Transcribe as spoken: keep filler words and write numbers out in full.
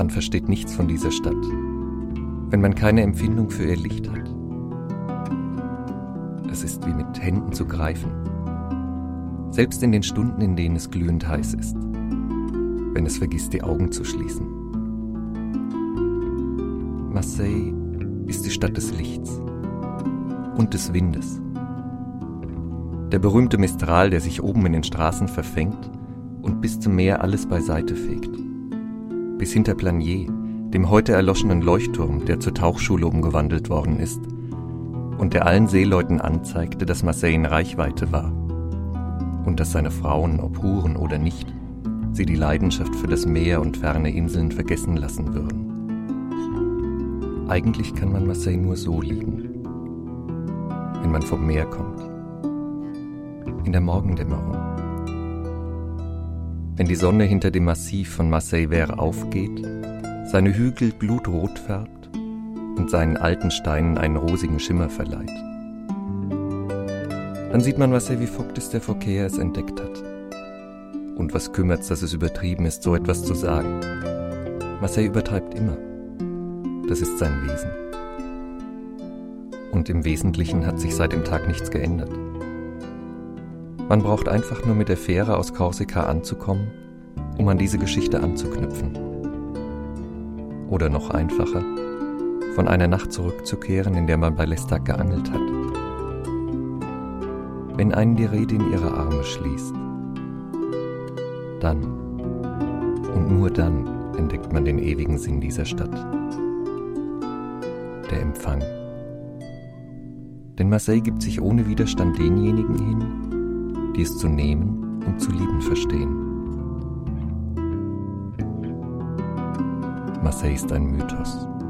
Man versteht nichts von dieser Stadt, wenn man keine Empfindung für ihr Licht hat. Es ist wie mit Händen zu greifen, selbst in den Stunden, in denen es glühend heiß ist, wenn es vergisst, die Augen zu schließen. Marseille ist die Stadt des Lichts und des Windes. Der berühmte Mistral, der sich oben in den Straßen verfängt und bis zum Meer alles beiseite fegt. Bis hinter Planier, dem heute erloschenen Leuchtturm, der zur Tauchschule umgewandelt worden ist und der allen Seeleuten anzeigte, dass Marseille in Reichweite war und dass seine Frauen, ob Huren oder nicht, sie die Leidenschaft für das Meer und ferne Inseln vergessen lassen würden. Eigentlich kann man Marseille nur so lieben, wenn man vom Meer kommt, in der Morgendämmerung. Wenn die Sonne hinter dem Massiv von Marseille-Vert aufgeht, seine Hügel blutrot färbt und seinen alten Steinen einen rosigen Schimmer verleiht. Dann sieht man Marseille, wie Fock der Fouquet es entdeckt hat. Und was kümmert's, dass es übertrieben ist, so etwas zu sagen? Marseille übertreibt immer. Das ist sein Wesen. Und im Wesentlichen hat sich seit dem Tag nichts geändert. Man braucht einfach nur mit der Fähre aus Korsika anzukommen, um an diese Geschichte anzuknüpfen. Oder noch einfacher, von einer Nacht zurückzukehren, in der man bei L'Estaque geangelt hat. Wenn einen die Rede in ihre Arme schließt, dann und nur dann entdeckt man den ewigen Sinn dieser Stadt. Der Empfang. Denn Marseille gibt sich ohne Widerstand denjenigen hin, die es zu nehmen und zu lieben verstehen. Marseille ist ein Mythos.